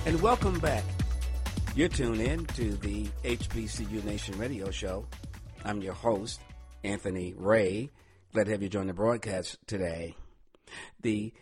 And welcome back. You're tuned in to the HBCU Nation radio show. I'm your host, Anthony Ray. Glad to have you join the broadcast today. The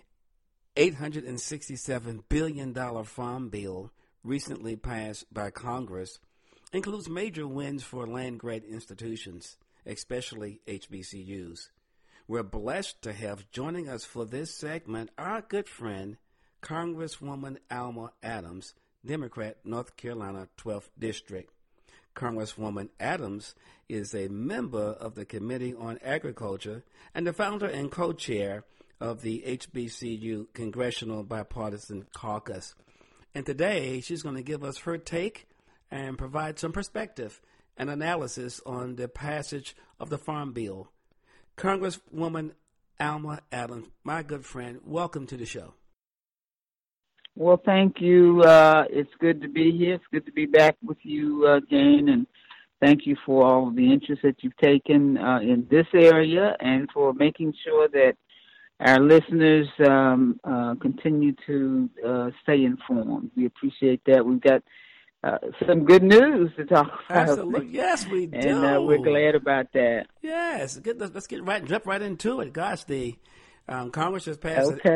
$867 billion farm bill recently passed by Congress includes major wins for land-grant institutions, especially HBCUs. We're blessed to have joining us for this segment our good friend, Congresswoman Alma Adams, Democrat, North Carolina 12th District. Congresswoman Adams is a member of the Committee on Agriculture and the founder and co-chair of the HBCU Congressional Bipartisan Caucus. And today she's going to give us her take and provide some perspective and analysis on the passage of the Farm Bill. Congresswoman Alma Adams, my good friend, welcome to the show. Well, thank you. It's good to be here. It's good to be back with you again, and thank you for all of the interest that you've taken in this area and for making sure that our listeners continue to stay informed. We appreciate that. We've got some good news to talk about. Absolutely. Yes, we do. And we're glad about that. Yes. Good. Let's jump right into it. Gosh, the Congress has passed an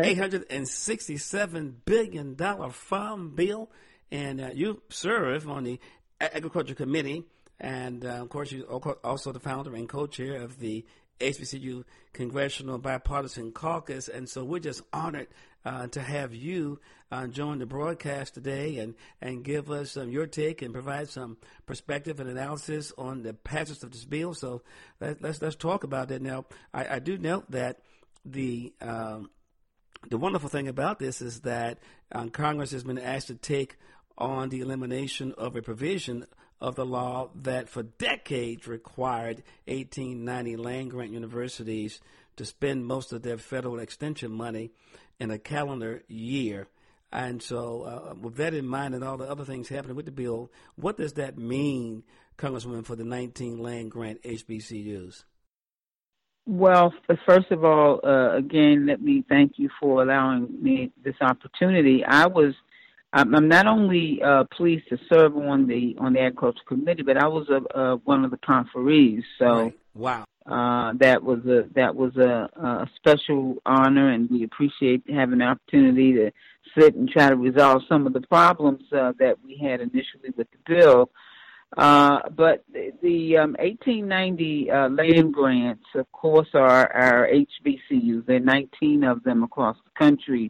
$867 billion farm bill, and you serve on the Agriculture Committee, and of course you're also the founder and co-chair of the HBCU Congressional Bipartisan Caucus, and so we're just honored to have you join the broadcast today and give us your take and provide some perspective and analysis on the passage of this bill. So let's talk about that now. I do note that the wonderful thing about this is that Congress has been asked to take on the elimination of a provision of the law that for decades required 1890 land-grant universities to spend most of their federal extension money in a calendar year. And so with that in mind and all the other things happening with the bill, what does that mean, Congresswoman, for the 19 land-grant HBCUs? Well, first of all, again, let me thank you for allowing me this opportunity. I'm not only pleased to serve on the Agriculture Committee, but I was one of the conferees. So, right. Wow, that was a special honor, and we appreciate having the opportunity to sit and try to resolve some of the problems that we had initially with the bill. But the 1890 land grants, of course, are our HBCUs. There are 19 of them across the country,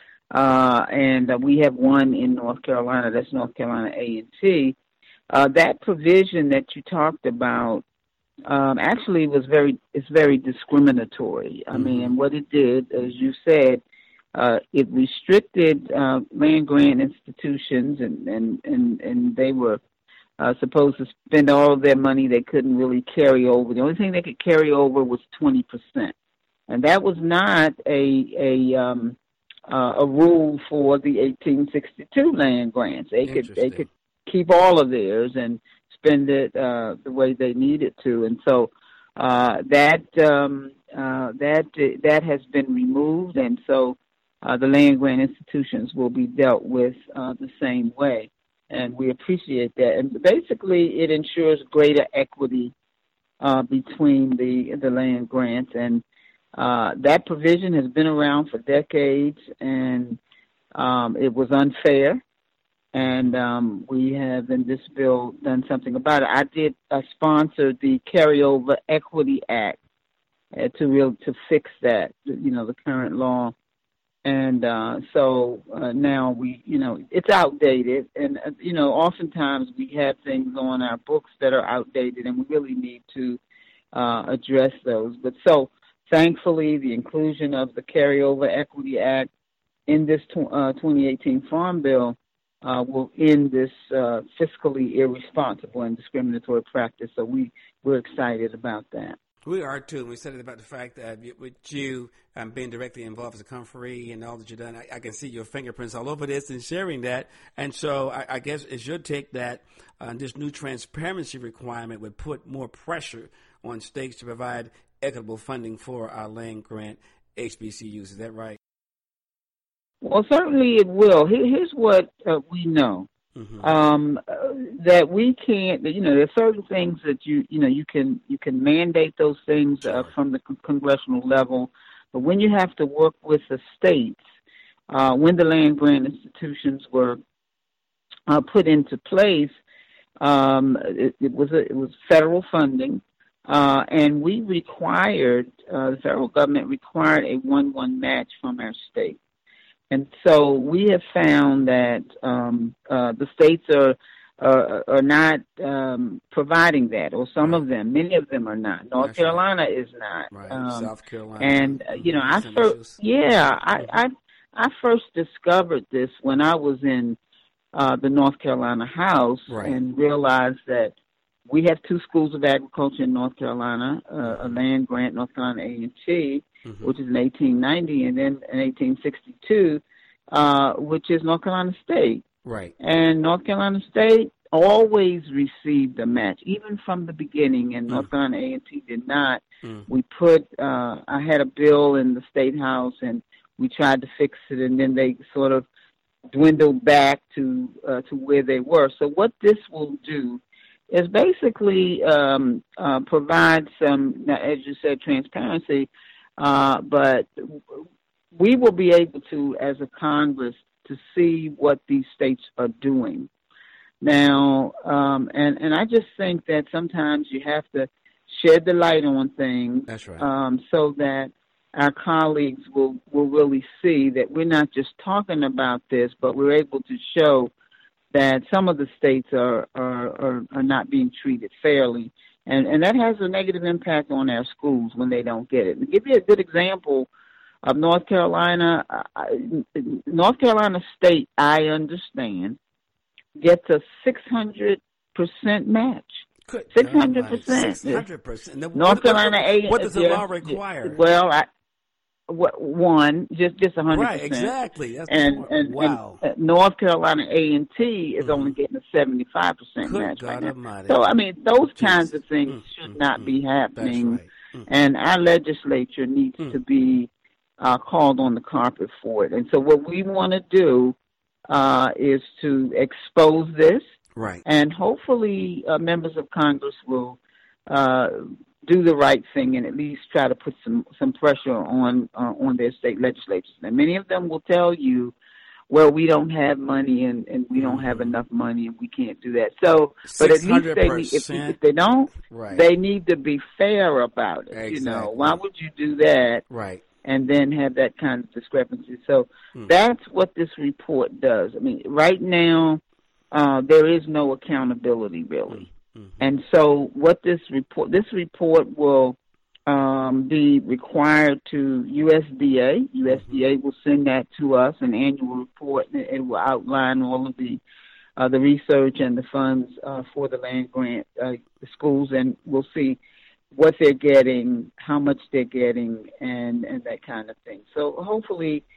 and we have one in North Carolina. That's North Carolina A&T. That provision that you talked about actually is very discriminatory. I mean, what it did, as you said, it restricted land grant institutions, and they were supposed to spend all of their money they couldn't really carry over. The only thing they could carry over was 20%, and that was not a rule for the 1862 land grants. They could keep all of theirs and spend it the way they needed to, and so that has been removed, and so the land grant institutions will be dealt with the same way. And we appreciate that. And basically, it ensures greater equity between the land grants. And that provision has been around for decades, and it was unfair. And we have, in this bill, done something about it. I did sponsor the Carryover Equity Act to fix that, the current law. And so now it's outdated. And, oftentimes we have things on our books that are outdated, and we really need to address those. But so thankfully, the inclusion of the Carryover Equity Act in this 2018 Farm Bill will end this fiscally irresponsible and discriminatory practice. So we're excited about that. We are, too. We're excited about the fact that with you being directly involved as a conferee and all that you've done, I can see your fingerprints all over this and sharing that. And so I guess it's your take that this new transparency requirement would put more pressure on states to provide equitable funding for our land grant HBCUs. Is that right? Well, certainly it will. Here's what we know. That we can't, there are certain things that you can mandate those things from the congressional level, but when you have to work with the states, when the land grant institutions were put into place, it was federal funding, and we required the federal government required a 1-1 match from our state. And so we have found that the states are not providing that, or some of them, many of them are not. North Carolina is not. Right. South Carolina. And I first discovered this when I was in the North Carolina House, and realized that we have 2 schools of agriculture in North Carolina, a land grant, North Carolina A&T, which is in 1890, and then in 1862, which is North Carolina State. Right. And North Carolina State always received a match, even from the beginning, and North Carolina A&T did not. We I had a bill in the State House, and we tried to fix it, and then they sort of dwindled back to where they were. So what this will do is basically provide some, as you said, transparency, but we will be able to, as a Congress, to see what these states are doing. Now, and I just think that sometimes you have to shed the light on things. That's right. So that our colleagues will really see that we're not just talking about this, but we're able to show that some of the states are not being treated fairly. And that has a negative impact on our schools when they don't get it. To give you a good example of North Carolina, North Carolina State, I understand, gets a 600% match. 600%. 600%. North Carolina A. What does the law require? Well, just 100%. Right, exactly. That's wow. And North Carolina A&T is only getting a 75% match right now. So I mean, those kinds of things should not be happening, and our legislature needs to be called on the carpet for it. And so, what we want to do is to expose this, right? And hopefully, members of Congress will do the right thing and at least try to put some pressure on their state legislatures. And many of them will tell you, well, we don't have money and we don't have enough money and we can't do that. So, but at least if they don't, they need to be fair about it. Exactly. Why would you do that? Right. And then have that kind of discrepancy. So that's what this report does. I mean, right now, there is no accountability really. And so what this report will be required to USDA. USDA will send that to us, an annual report. It will outline all of the research and the funds for the land grant schools, and we'll see what they're getting, how much they're getting, and that kind of thing. So hopefully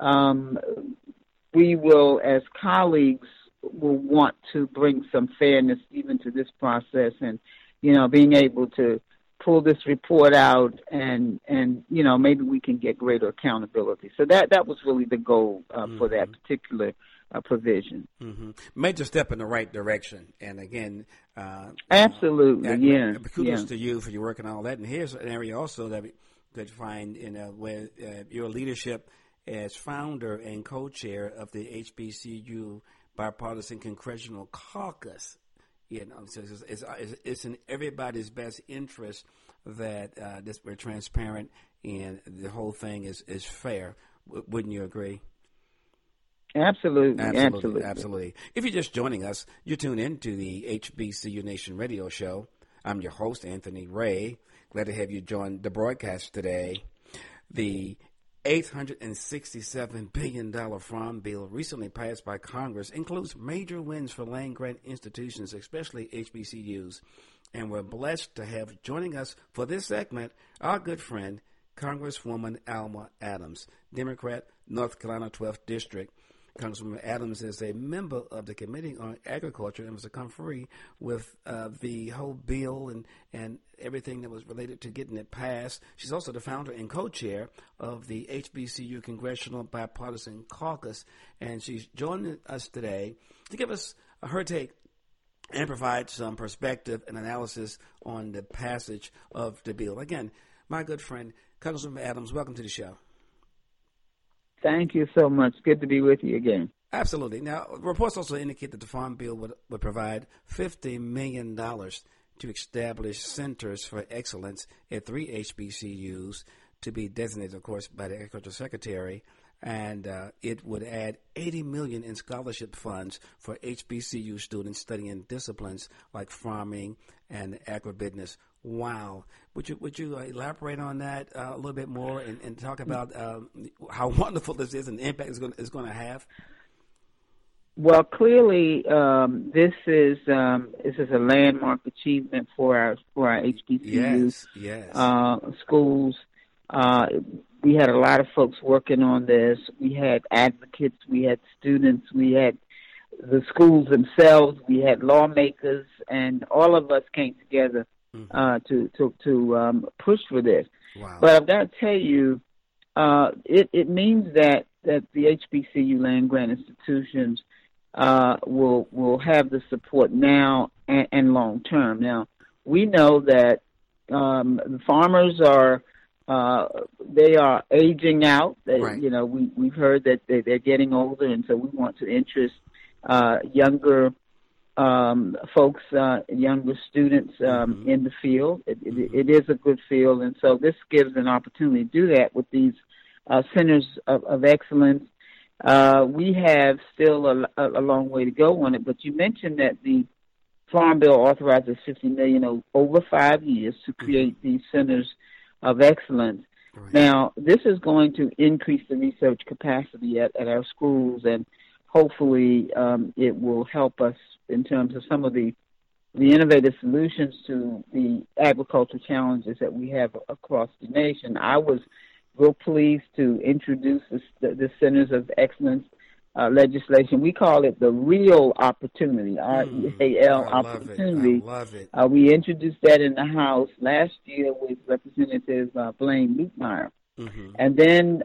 we will, as colleagues, will want to bring some fairness even to this process, and being able to pull this report out and maybe we can get greater accountability. So that was really the goal for that particular provision. Major step in the right direction, and again, absolutely, kudos to you for your work and all that. And here's an area also that we could find where your leadership as founder and co-chair of the HBCU Bipartisan Congressional Caucus. So it's in everybody's best interest that we're transparent and the whole thing is fair. Wouldn't you agree? Absolutely. If you're just joining us, you tune in to the HBCU Nation radio show. I'm your host, Anthony Ray. Glad to have you join the broadcast today. The $867 billion farm bill recently passed by Congress includes major wins for land grant institutions, especially HBCUs. And we're blessed to have joining us for this segment our good friend, Congresswoman Alma Adams, Democrat, North Carolina 12th District. Congresswoman Adams is a member of the Committee on Agriculture and was to come free with the whole bill and everything that was related to getting it passed. She's also the founder and co-chair of the HBCU Congressional Bipartisan Caucus, and she's joining us today to give us her take and provide some perspective and analysis on the passage of the bill. Again, my good friend, Congresswoman Adams, welcome to the show. Thank you so much. Good to be with you again. Absolutely. Now, reports also indicate that the Farm Bill would provide $50 million to establish centers for excellence at 3 HBCUs to be designated, of course, by the Agriculture Secretary. And it would add $80 million in scholarship funds for HBCU students studying disciplines like farming and agribusiness. Wow. Would you elaborate on that a little bit more and talk about how wonderful this is and the impact it's going to have? Well, clearly, this is a landmark achievement for our HBCU schools. We had a lot of folks working on this. We had advocates, we had students, we had the schools themselves, we had lawmakers, and all of us came together to push for this. Wow. But I've got to tell you, it means that the HBCU land grant institutions will have the support now and long term. Now, we know that the farmers are aging out. Right. You know, we've heard that they're getting older, and so we want to interest younger folks, younger students in the field. It is a good field, and so this gives an opportunity to do that with these centers of excellence. We have still a long way to go on it, but you mentioned that the Farm Bill authorizes $50 million over 5 years to create these centers of excellence. Right. Now, this is going to increase the research capacity at our schools, and hopefully it will help us in terms of some of the innovative solutions to the agricultural challenges that we have across the nation. I was real pleased to introduce the Centers of Excellence legislation. We call it the REAL Opportunity, REAL Opportunity. I love it. We introduced that in the House last year with Representative Blaine Luetmeyer. And then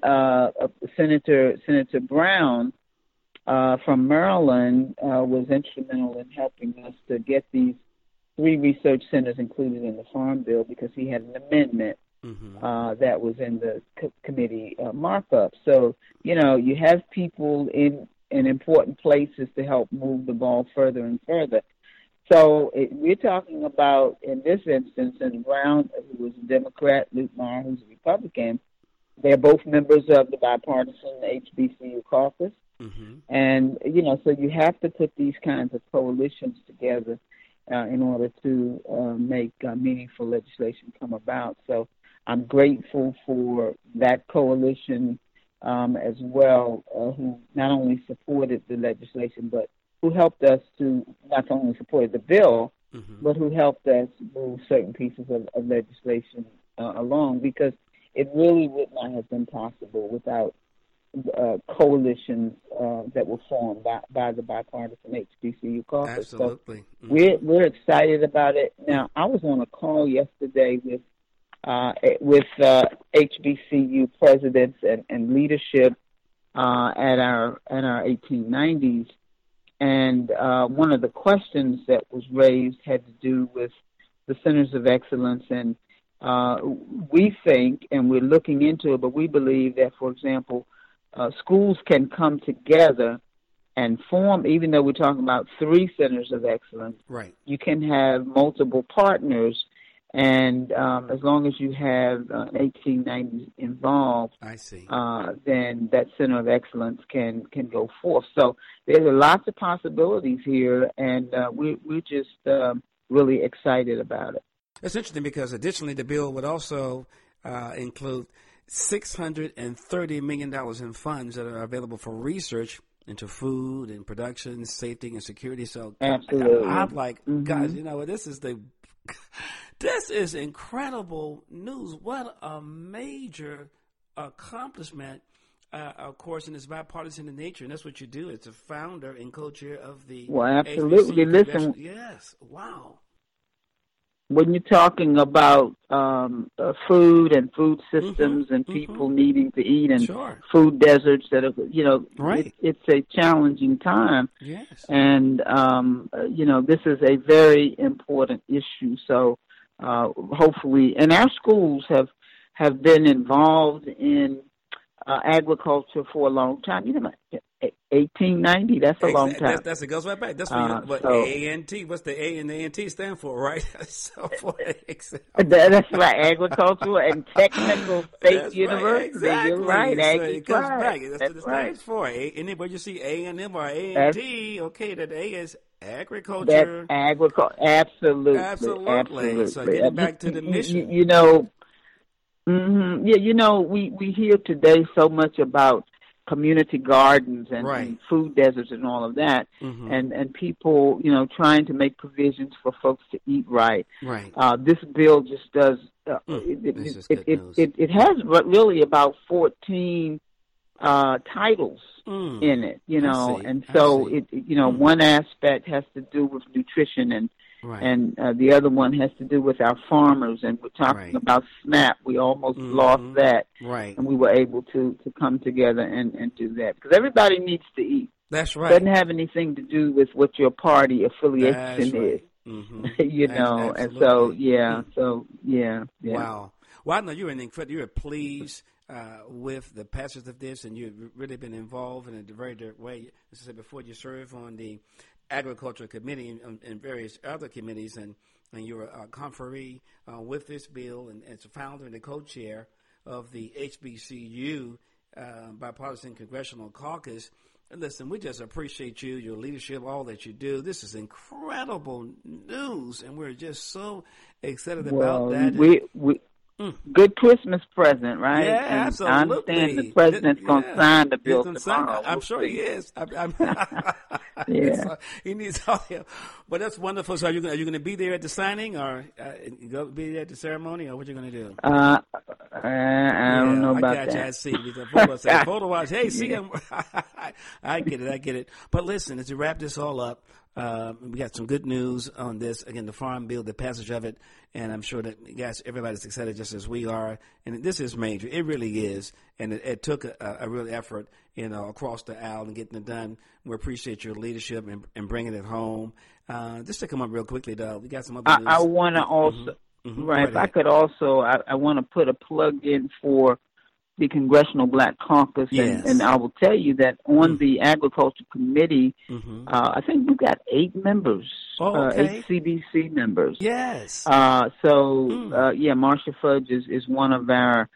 Senator Brown from Maryland was instrumental in helping us to get these 3 research centers included in the Farm Bill because he had an amendment that was in the committee markup. So, you know, you have people in important places to help move the ball further and further. So we're talking about, in this instance, and Brown, who was a Democrat, Luetmeyer, who's a Republican, they're both members of the bipartisan HBCU caucus. And, you know, so you have to put these kinds of coalitions together in order to make meaningful legislation come about. So I'm grateful for that coalition as well, who not only supported the legislation, but who helped us to not only support the bill, but who helped us move certain pieces of legislation along, because it really would not have been possible without coalitions that were formed by the bipartisan HBCU caucus. Absolutely. So we're excited about it. Now, I was on a call yesterday with HBCU presidents and leadership at our 1890s, and one of the questions that was raised had to do with the Centers of Excellence, and we think, and we're looking into it, but we believe that, for example, schools can come together and form, even though we're talking about 3 centers of excellence, right? You can have multiple partners, and as long as you have 1890 involved, I see. Then that center of excellence can go forth. So there's lots of possibilities here, and we're just really excited about it. It's interesting because additionally the bill would also include $630 million in funds that are available for research into food and production, safety and security. So absolutely, I'm like, guys, you know, this is incredible news. What a major accomplishment of course, and it's bipartisan in nature, and that's what you do. It's a founder and co-chair of the Well, absolutely. Listen, yes, wow. When you're talking about food and food systems and people needing to eat and food deserts that are, it's a challenging time. Yes. And, this is a very important issue. So hopefully, and our schools have been involved in agriculture for a long time. 1890, that's a long time. It goes right back. That's what A&T, what's the A and the A&T stand for, right? That's right, Agricultural and Technical State University. Exactly. You're right, it comes back. That's what it stands for. Anybody you see A&M or A&T, okay, that A is agriculture. That's agriculture, absolutely. So getting back to the mission. We hear today so much about community gardens and food deserts and all of that, and people, trying to make provisions for folks to eat right. Right. This bill just does. It has really about 14 titles in it, and so one aspect has to do with nutrition and. Right. And the other one has to do with our farmers, and we're talking about SNAP. We almost lost that, and we were able to come together and do that because everybody needs to eat. That's right. It doesn't have anything to do with what your party affiliation is, And so, Wow. Well, I know you're pleased with the passage of this, and you've really been involved in a very direct way. As I said before, you serve on the Agriculture Committee and various other committees, and you're a conferee with this bill, and as a founder and the co-chair of the HBCU Bipartisan Congressional Caucus. And listen, we just appreciate you, your leadership, all that you do. This is incredible news, and we're just so excited about that. Good Christmas present, right? Yeah, and absolutely. I understand the president's going to sign the bill tomorrow. I'm sure he is. Yeah. He needs all the help. But that's wonderful. So are you going to be there at the signing, or go be there at the ceremony, or what you going to do? I don't know about that. I see. Photo watch. Hey, see him. I get it. But listen, as we wrap this all up, we got some good news on this. Again, the Farm Bill, the passage of it, and I'm sure that everybody's excited just as we are. And this is major. It really is. And it took a real effort, across the aisle and getting it done. We appreciate your leadership and bringing it home. Just to come up real quickly, though, we got some other news. I want to also, if I could also, I want to put a plug in for the Congressional Black Caucus, and I will tell you that on the Agriculture Committee, I think we've got 8 members, 8 CBC members. Yes. Marsha Fudge is one of our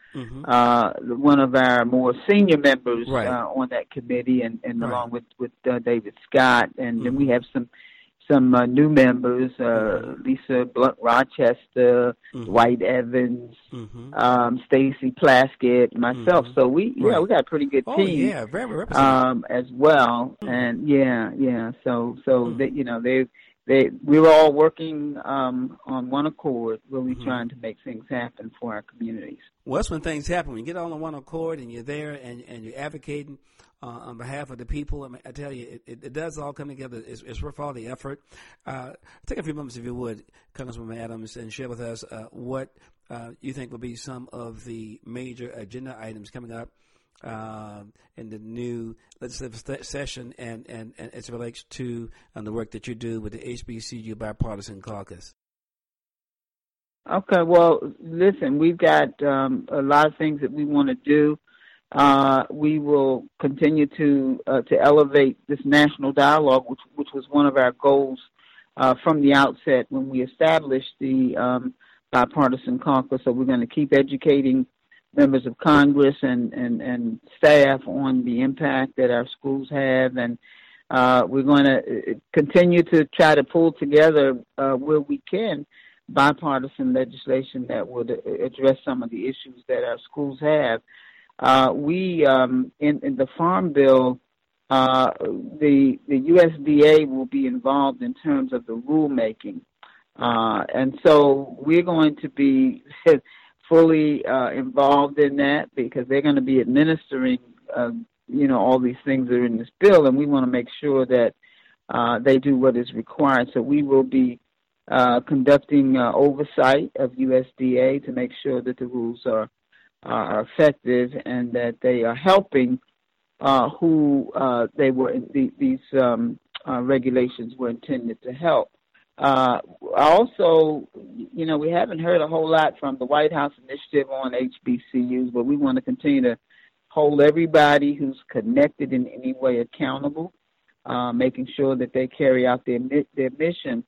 more senior members on that committee, and along with David Scott, and then we have some new members, Lisa Blunt Rochester, Dwight Evans, Stacy Plaskett, myself. So we got a pretty good team. Very representative. As well. And so we were all working on one accord, really trying to make things happen for our communities. Well, that's when things happen. When you get all on one accord and you're there and you're advocating on behalf of the people. I tell you, it does all come together. It's worth all the effort. Take a few moments, if you would, Congresswoman Adams, and share with us what you think will be some of the major agenda items coming up in the new legislative session and as it relates to the work that you do with the HBCU Bipartisan Caucus. Okay, well, listen, we've got a lot of things that we want to do. We will continue to elevate this national dialogue, which was one of our goals from the outset when we established the Bipartisan Caucus. So we're going to keep educating members of Congress and staff on the impact that our schools have, and we're going to continue to try to pull together where we can bipartisan legislation that would address some of the issues that our schools have. We in the Farm Bill, the USDA will be involved in terms of the rulemaking, and so we're going to be fully involved in that because they're going to be administering all these things that are in this bill, and we want to make sure that they do what is required. So we will be conducting oversight of USDA to make sure that the rules are effective and that they are helping who these regulations were intended to help. Also, we haven't heard a whole lot from the White House initiative on HBCUs, but we want to continue to hold everybody who's connected in any way accountable, making sure that they carry out their mission.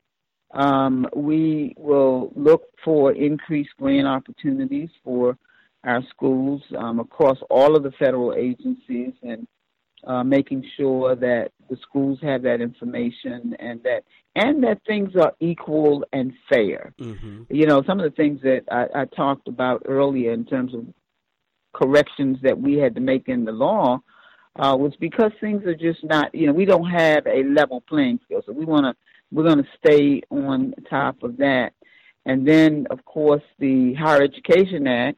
We will look for increased grant opportunities for our schools across all of the federal agencies, and making sure that the schools have that information and that things are equal and fair. Mm-hmm. Some of the things that I talked about earlier in terms of corrections that we had to make in the law was because things are just not, we don't have a level playing field. So we're going to stay on top of that. And then, of course, the Higher Education Act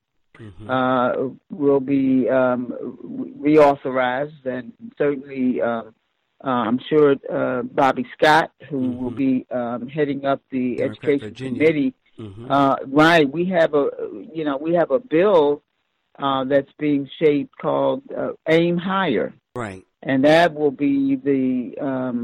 will be reauthorized, and certainly I'm sure Bobby Scott, who will be heading up the Democrat Education Virginia. Committee, right? We have a bill that's being shaped called Aim Higher, right? And that will be the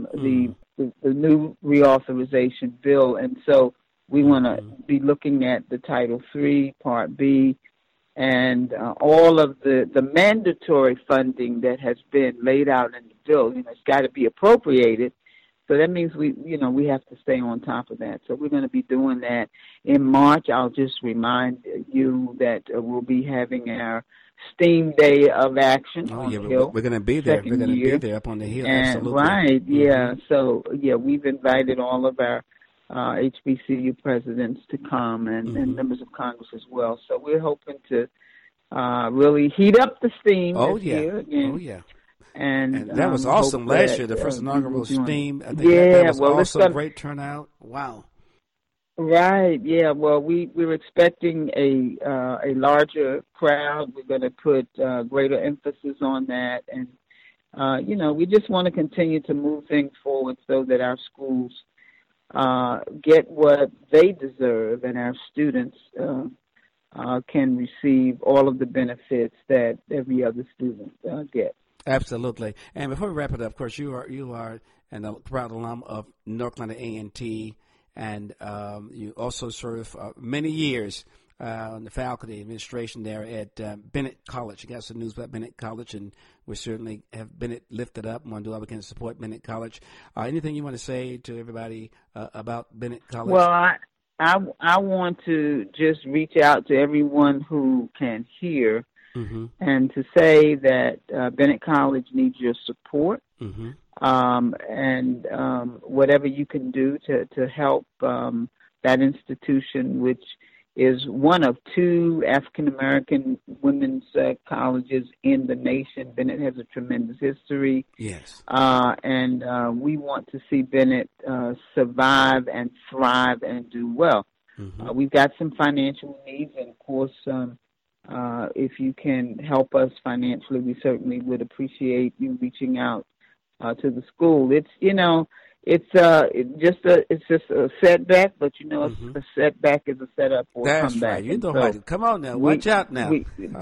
new reauthorization bill, and so we want to be looking at the Title III, Part B, and all of the mandatory funding that has been laid out in the bill. It's got to be appropriated. So that means we have to stay on top of that. So we're going to be doing that in March. I'll just remind you that we'll be having our STEAM Day of Action on the Hill. We're going to be there. We're going to be there up on the Hill. And, absolutely. Right, yeah. So, we've invited all of our HBCU presidents to come and members of Congress as well. So we're hoping to really heat up the steam this year again. Oh, yeah. And that was awesome last year, the first inaugural STEAM. I think that was awesome. Great turnout. Wow. Right, yeah. Well, we're expecting a larger crowd. We're going to put greater emphasis on that. And, we just want to continue to move things forward so that our schools get what they deserve, and our students can receive all of the benefits that every other student gets. Absolutely. And before we wrap it up, of course, you are a proud alum of North Carolina A&T, and you also served many years on the faculty administration there at Bennett College. You got some news about Bennett College, and we certainly have Bennett lifted up and want to do all we can to support Bennett College. Anything you want to say to everybody about Bennett College? Well, I want to just reach out to everyone who can hear and to say that Bennett College needs your support, and whatever you can do to help that institution, which is one of two African-American women's colleges in the nation. Bennett has a tremendous history. Yes. And we want to see Bennett survive and thrive and do well. We've got some financial needs, and of course, if you can help us financially, we certainly would appreciate you reaching out to the school. It's just a setback, but a setback is a setup for a comeback. That's right. You know how to come on now. Watch out now.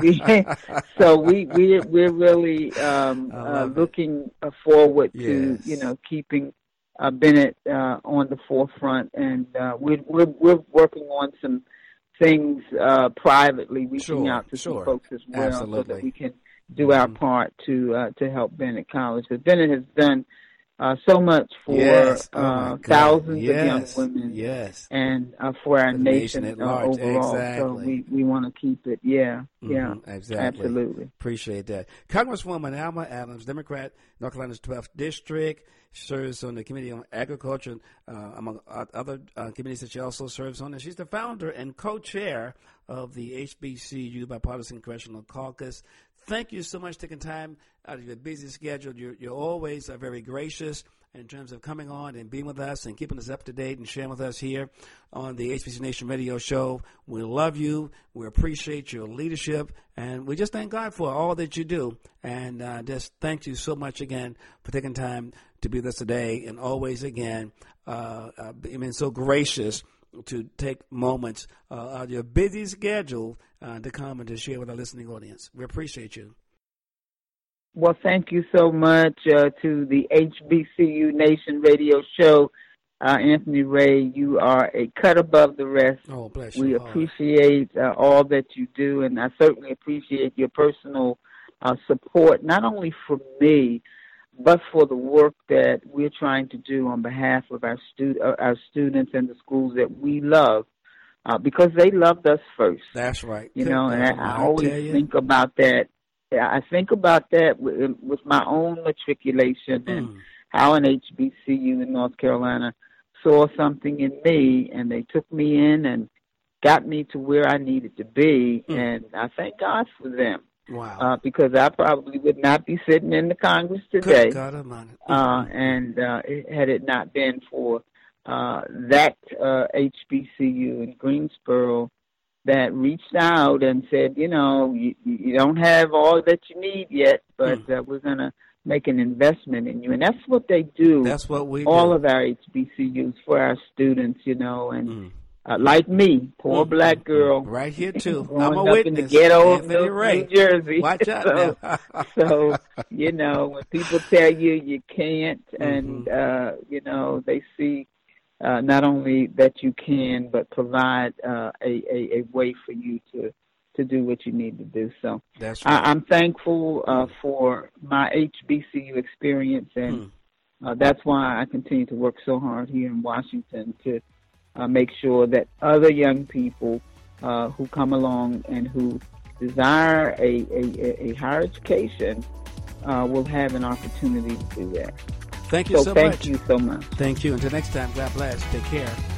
So we're really looking forward to keeping Bennett on the forefront, and we're working on some things privately, reaching out to some folks as well, so that we can do our part to help Bennett College. Because Bennett has done so much for thousands of young women, and for our nation overall. Exactly. So we want to keep it. Exactly. Absolutely. Appreciate that. Congresswoman Alma Adams, Democrat, North Carolina's 12th District. She serves on the Committee on Agriculture, among other committees that she also serves on. And she's the founder and co-chair of the HBCU Bipartisan Congressional Caucus. thank you so much for taking time out of your busy schedule. You're always very gracious in terms of coming on and being with us and keeping us up to date and sharing with us here on the HBC Nation Radio Show. We love you. We appreciate your leadership, and we just thank God for all that you do. And just thank you so much again for taking time to be with us today, and always again being so gracious to take moments out of your busy schedule to come and to share with our listening audience. We appreciate you. Well, thank you so much to the HBCU Nation Radio Show. Anthony Ray, you are a cut above the rest. Oh, bless you. We appreciate all that you do, and I certainly appreciate your personal support, not only for me, but for the work that we're trying to do on behalf of our students and the schools that we love, because they loved us first. That's right. You know, and I always think about that. I think about that with my own matriculation and how an HBCU in North Carolina saw something in me, and they took me in and got me to where I needed to be, and I thank God for them. Wow. Because I probably would not be sitting in the Congress today. Good God Almighty. Had it not been for that HBCU in Greensboro that reached out and said, you know, you don't have all that you need yet, but we're going to make an investment in you. And that's what they do. That's what we all do. Of our HBCUs for our students, you know, and like me, poor black girl. Right here, too. I'm a up witness. in the ghetto of New Jersey. Watch out now. So, you know, when people tell you can't, and, you know, they see not only that you can, but provide a way for you to do what you need to do. So that's right. I'm thankful for my HBCU experience, and that's why I continue to work so hard here in Washington to make sure that other young people who come along and who desire a higher education will have an opportunity to do that. Thank you so much. Thank you so much. Thank you. Until next time, God bless. Take care.